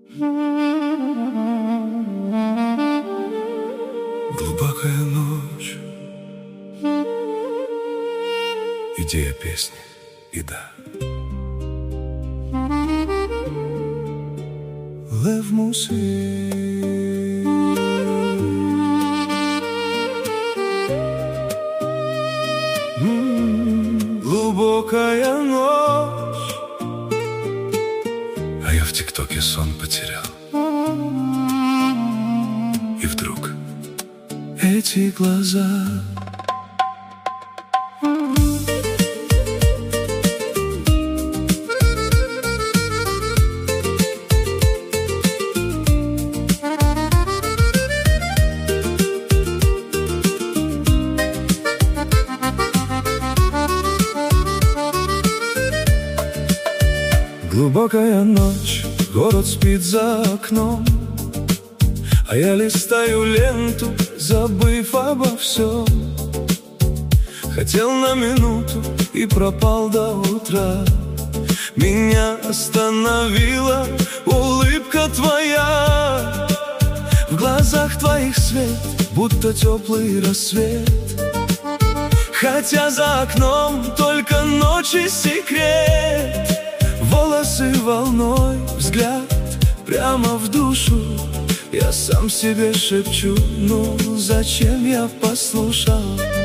Глубокая ночь, идея песни, и да. Лев Мусик. Глубокая ночь, а я в ТикТоке сон потерял. И вдруг эти глаза. Глубокая ночь, город спит за окном, а я листаю ленту, забыв обо всем. Хотел на минуту и пропал до утра. Меня остановила улыбка твоя. В глазах твоих свет, будто теплый рассвет. Хотя за окном только ночь и секрет. Волосы волной, взгляд прямо в душу. Я сам себе шепчу, ну зачем я послушал?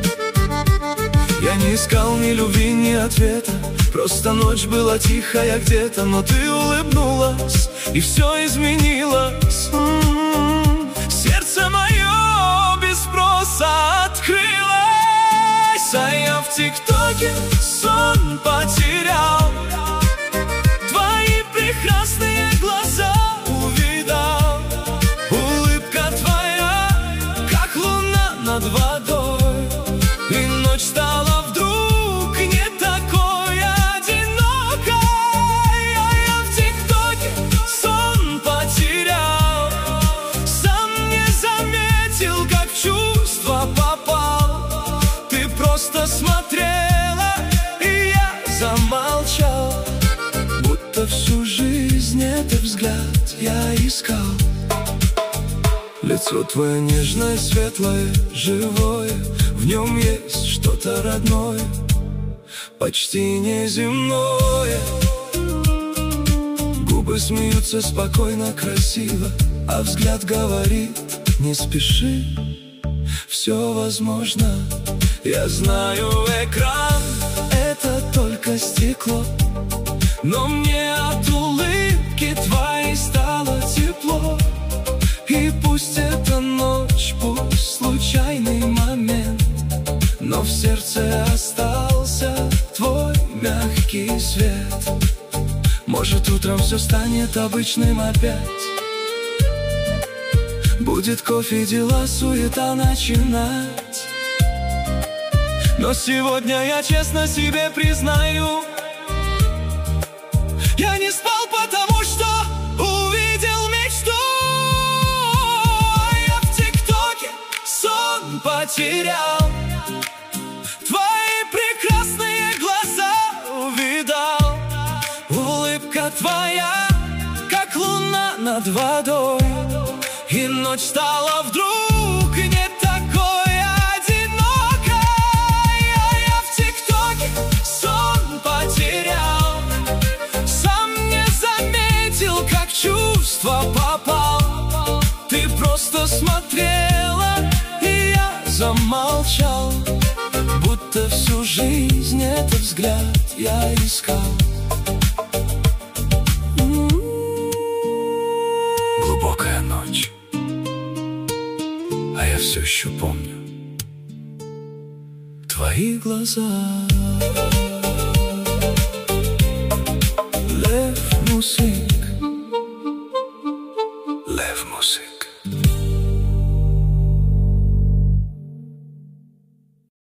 Я не искал ни любви, ни ответа. Просто ночь была тихая где-то, но ты улыбнулась, и все изменилось. Сердце мое без спроса открылось, а я в ТикТоке сон потерял. Твои прекрасные глаза увидал. Улыбка твоя, как луна над водой. И ночь стала вдруг не такой одинокой. А я в ТикТоке сон потерял. Сам не заметил, как в чувства попал. Ты просто смотрела, и я замолчал. Будто всю жизнь этот взгляд я искал. Лицо твое нежное, светлое, живое. В нем есть что-то родное, почти неземное. Губы смеются спокойно, красиво, а взгляд говорит: не спеши, все возможно. Я знаю, экран — это только стекло, но мне от улыбки твоей стало тепло. И пусть это ночь, пусть случайный момент, но в сердце остался твой мягкий свет. Может, утром все станет обычным опять. Будет кофе, дела, суета начинать. Но сегодня я честно себе признаю, я не спал, потому что увидел мечту. Я в ТикТоке сон потерял. Твои прекрасные глаза увидал. Улыбка твоя, как луна над водой. И ночь стала вдруг не такой одинокой. А я в ТикТоке сон потерял. Чувства попал. Ты просто смотрела, и я замолчал. Будто всю жизнь этот взгляд я искал. Глубокая ночь, а я все еще помню твои глаза. Лев Мусик. Лев Мусик.